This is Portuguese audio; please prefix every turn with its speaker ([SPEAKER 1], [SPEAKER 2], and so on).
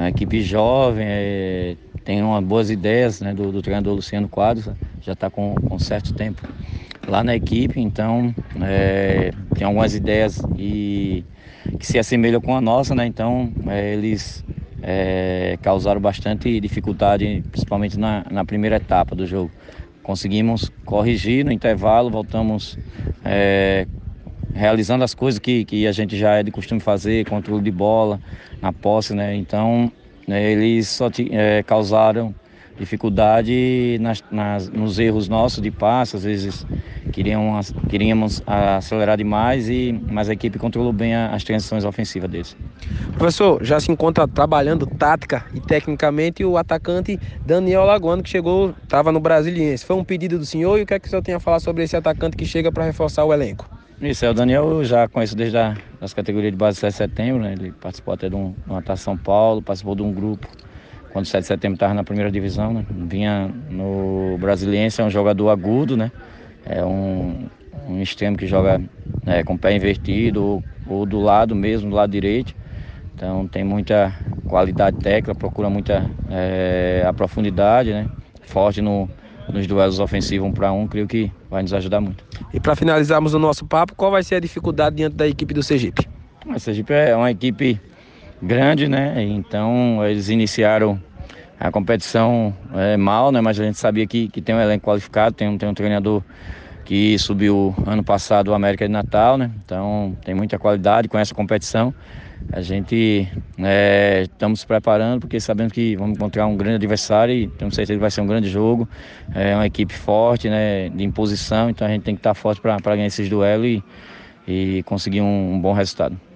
[SPEAKER 1] uma equipe jovem, tem umas boas ideias, né, do treinador Luciano Quadros, já está com certo tempo lá na equipe, então tem algumas ideias que se assemelham com a nossa, né? Então eles causaram bastante dificuldade, principalmente na primeira etapa do jogo. Conseguimos corrigir no intervalo, voltamos realizando as coisas que a gente já é de costume fazer, controle de bola, na posse, né? Então eles só causaram dificuldade nos erros nossos de passe. Às vezes queríamos acelerar demais, mas a equipe controlou bem as transições ofensivas deles.
[SPEAKER 2] Professor, já se encontra trabalhando tática e tecnicamente o atacante Daniel Alagoano, que chegou, estava no Brasiliense. Foi um pedido do senhor, e o que é que o senhor tem a falar sobre esse atacante que chega para reforçar o elenco?
[SPEAKER 1] Isso, o Daniel eu já conheço desde as categorias de base 7 de setembro, né? Ele participou até de uma Taça São Paulo, participou de um grupo quando o 7 de setembro estava na primeira divisão, né? Vinha no Brasiliense, é um jogador agudo, né? É um extremo que joga com o pé invertido ou do lado mesmo, do lado direito. Então tem muita qualidade técnica, procura muita a profundidade, né? Forte nos duelos ofensivos 1 para 1, creio que vai nos ajudar muito.
[SPEAKER 2] E para finalizarmos o nosso papo, qual vai ser a dificuldade diante da equipe do Sergipe?
[SPEAKER 1] A Sergipe é uma equipe grande, né? Então eles iniciaram a competição mal, né? Mas a gente sabia que tem um elenco qualificado, tem um treinador que subiu ano passado o América de Natal, né? Então tem muita qualidade com essa competição. A gente estamos se preparando porque sabemos que vamos encontrar um grande adversário e temos certeza que vai ser um grande jogo. É uma equipe forte, né? De imposição, então a gente tem que estar forte para ganhar esses duelos e conseguir um bom resultado.